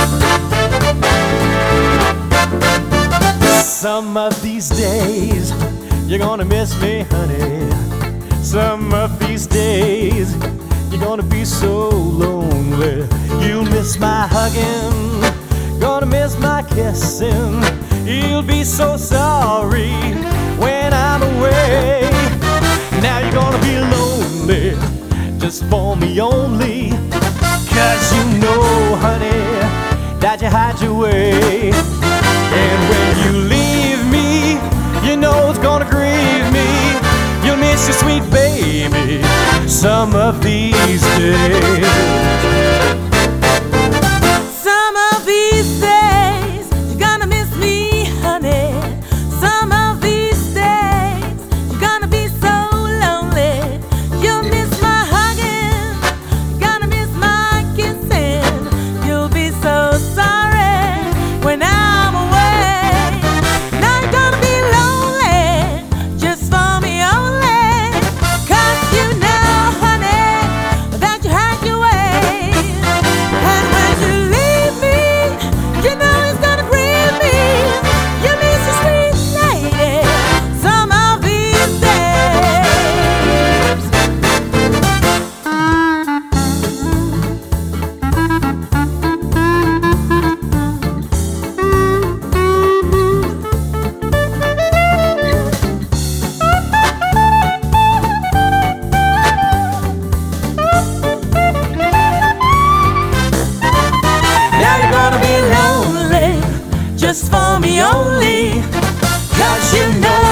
Some of these days you're gonna miss me, honey. Some of these days you're gonna be so lonely. You'll miss my hugging, gonna miss my kissing. You'll be so sorry when I'm away. Now you're gonna be lonely just for me only. 'Cause you know, honey, that you hide your way. And when you leave me, you know it's gonna grieve me. You'll miss your sweet baby some of these days. Some of these days you're gonna miss me, honey. Some of these days you're gonna be so lonely. You'll miss my hugging, gonna miss my kissing. You'll be so sorry when I'm away. Now you're gonna be lonely just for me only. 'Cause you know, honey, that you had your way. And when you leave me, you know it's gonna grieve me. You miss your sweet lady some of these days. Now you're gonna be lonely just for me only. 'Cause you know